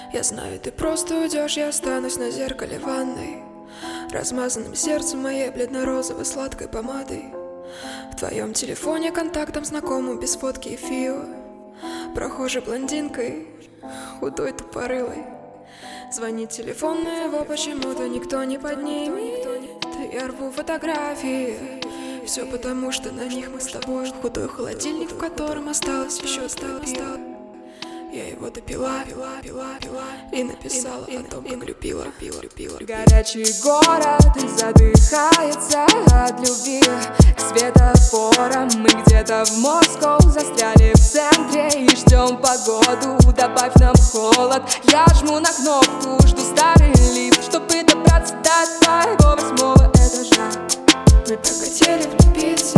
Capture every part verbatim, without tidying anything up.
Я знаю, ты просто уйдешь, я останусь на зеркале ванной, размазанным сердцем моей бледно-розовой сладкой помадой. В твоем телефоне контактом знакомым без фотки и фио, прохожей блондинкой, худой тупорылой. Звонит телефон, но его почему-то никто не поднимет. Я рву фотографии, все потому, что на них мы с тобой. Худой холодильник, в котором осталось еще стало пиво. Я его допила, пила, пила, пила и написала о том, как любила, любила, любила. Горячий город задыхается от любви к светофорам. Мы где-то в Москве застряли в центре и ждем погоду. Добавь нам холод. Я жму на кнопку, жду старый лифт, чтобы добраться до твоего восьмого этажа. Мы так хотели влюбиться.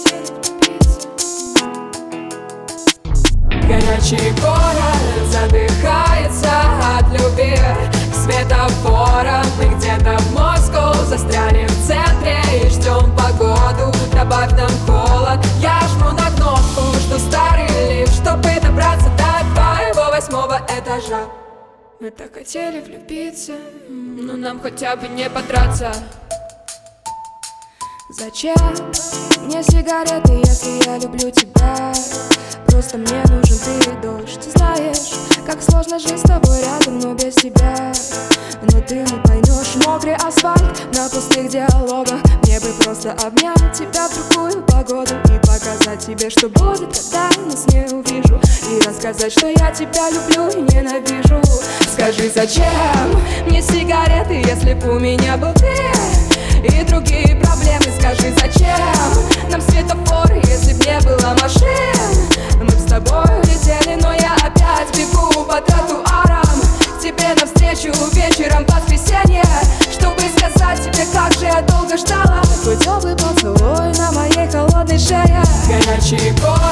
Горячий город задыхается от любви к светофорам. Мы где-то в Москве застряли в центре и ждем погоду. Добавь нам холод. Я жму на кнопку, жду старый лифт, чтобы добраться до твоего восьмого этажа. Мы так хотели влюбиться, но нам хотя бы не подраться. Зачем мне сигареты, если я люблю тебя? Просто мне нужен ты, дождь. Ты знаешь, как сложно жить с тобой рядом, но без тебя. Но ты не поймешь мокрый асфальт на пустых диалогах. Мне бы просто обнять тебя в другую погоду и показать тебе, что будет, когда нас не увижу. И рассказать, что я тебя люблю и ненавижу. Скажи, зачем мне сигареты, если б у меня был ты и другие проблемы? Скажи, зачем нам светофоры, если б не было машин? Мы с тобой летели, но я опять бегу по тротуарам к тебе навстречу вечером в воскресенье, чтобы сказать тебе, как же я долго ждала твой теплый поцелуй на моей холодной шее. Горячий город